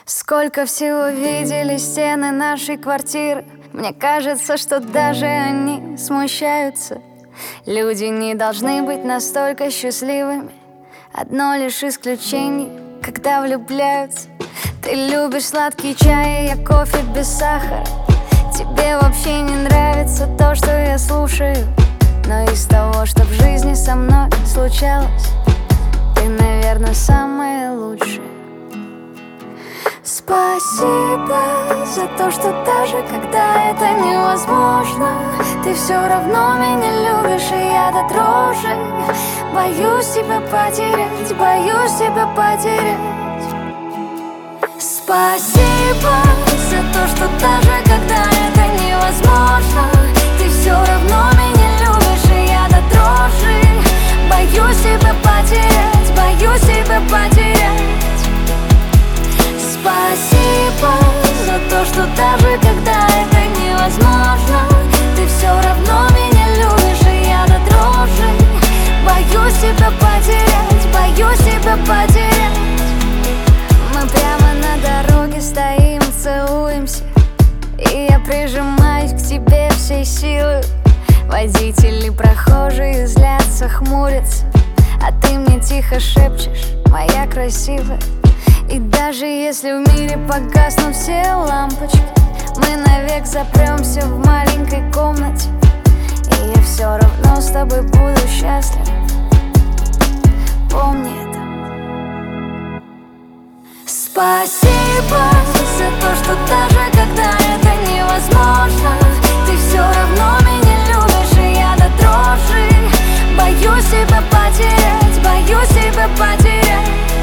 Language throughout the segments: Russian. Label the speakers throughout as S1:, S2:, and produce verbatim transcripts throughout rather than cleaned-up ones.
S1: Сколько всего видели стены нашей квартиры. Мне кажется, что даже они смущаются. Люди не должны быть настолько счастливыми. Одно лишь исключение, когда влюбляются. Ты любишь сладкий чай, я кофе без сахара. Тебе вообще не нравится то, что я слушаю. Но из того, что в жизни со мной случалось, ты, наверное, самая лучшая. Спасибо за то, что даже когда это невозможно, ты все равно меня любишь, и я до дрожи боюсь тебя потерять, боюсь тебя потерять. Спасибо за то, что даже когда это невозможно, ты все равно меня любишь, и я до дрожи боюсь тебя потерять, боюсь тебя потерять. Спасибо за то, что даже когда это невозможно, ты все равно меня любишь, и я до дрожи боюсь тебя потерять, боюсь тебя потерять. Мы прямо на дороге стоим и целуемся, и я прижимаюсь к тебе всей силой. Водители, прохожие злятся, хмурятся, а ты мне тихо шепчешь: моя красивая. И даже если в мире погаснут все лампочки, мы навек запремся в маленькой комнате, и я все равно с тобой буду счастлив. Помни это. Спасибо за то, что даже когда это невозможно, ты все равно меня любишь, и я до дрожи боюсь тебя потерять, боюсь тебя потерять.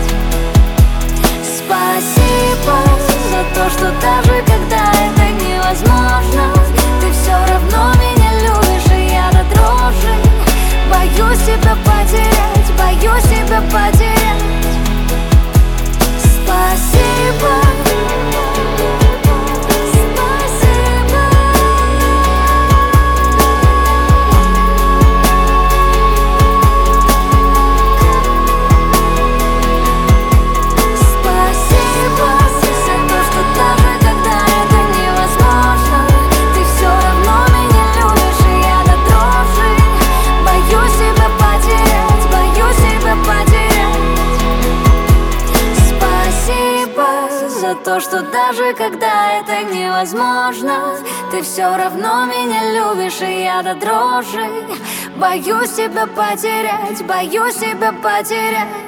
S1: Спасибо за то, что даже когда это невозможно, ты все равно меня любишь, и я до дрожи боюсь тебя потерять, боюсь тебя потерять. Спасибо. То, что даже когда это невозможно, ты все равно меня любишь, и я до дрожи боюсь тебя потерять, боюсь тебя потерять.